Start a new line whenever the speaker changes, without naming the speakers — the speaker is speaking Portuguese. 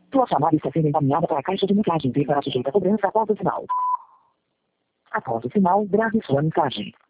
Tua chamada está sendo encaminhada para a caixa de mensagens e será sujeita a cobrança após o sinal. Após o sinal, grave sua mensagem.